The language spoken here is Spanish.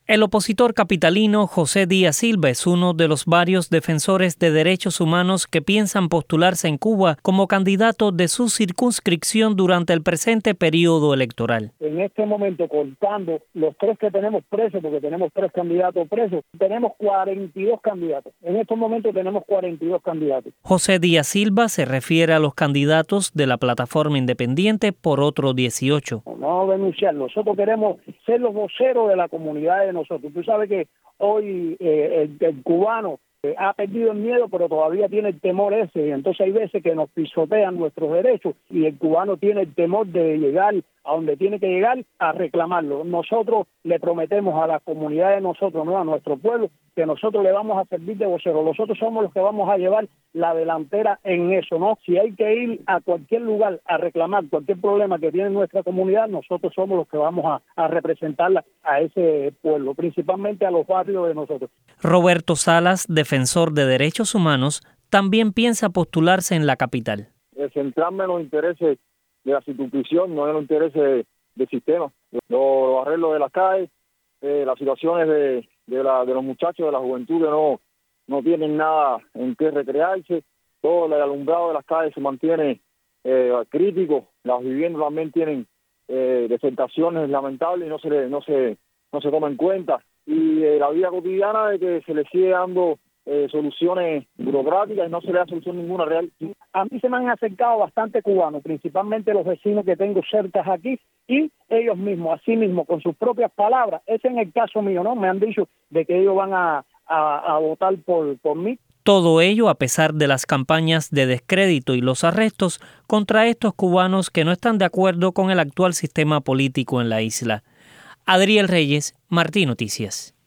El opositor capitalino José Díaz Silva es uno de los varios defensores de derechos humanos que piensan postularse en Cuba como candidato de su circunscripción durante el presente periodo electoral. En este momento, contando los 3 que tenemos presos, porque tenemos 3 candidatos presos, tenemos 42 candidatos. En estos momentos tenemos 42 candidatos. José Díaz Silva se refiere a los candidatos de la plataforma independiente por otro 18. No denunciar, nosotros queremos ser los voceros de la comunidad de nosotros. Tú sabes que hoy el cubano ha perdido el miedo, pero todavía tiene el temor ese, y entonces hay veces que nos pisotean nuestros derechos y el cubano tiene el temor de llegar a donde tiene que llegar a reclamarlo. Nosotros le prometemos a la comunidad de nosotros, no a nuestro pueblo, que nosotros le vamos a servir de voceros. Nosotros somos los que vamos a llevar la delantera en eso, ¿no? Si hay que ir a cualquier lugar a reclamar cualquier problema que tiene nuestra comunidad, nosotros somos los que vamos a representarla a ese pueblo, principalmente a los barrios de nosotros. Roberto Salas, defensor de derechos humanos, también piensa postularse en la capital. Centrarme en los intereses de la circunscripción, no en los intereses del sistema. Los arreglos de las calles, las situaciones de los muchachos, de la juventud que no tienen nada en qué recrearse, todo el alumbrado de las calles se mantiene crítico, las viviendas también tienen desertaciones lamentables y no se toma en cuenta. Y la vida cotidiana de que se le sigue dando soluciones burocráticas y no se le da solución ninguna real. A mí se me han acercado bastante cubanos, principalmente los vecinos que tengo cerca aquí, y ellos mismos, así mismo, con sus propias palabras. Ese es el caso mío, ¿no? Me han dicho de que ellos van a votar por mí. Todo ello a pesar de las campañas de descrédito y los arrestos contra estos cubanos que no están de acuerdo con el actual sistema político en la isla. Adriel Reyes, Martí Noticias.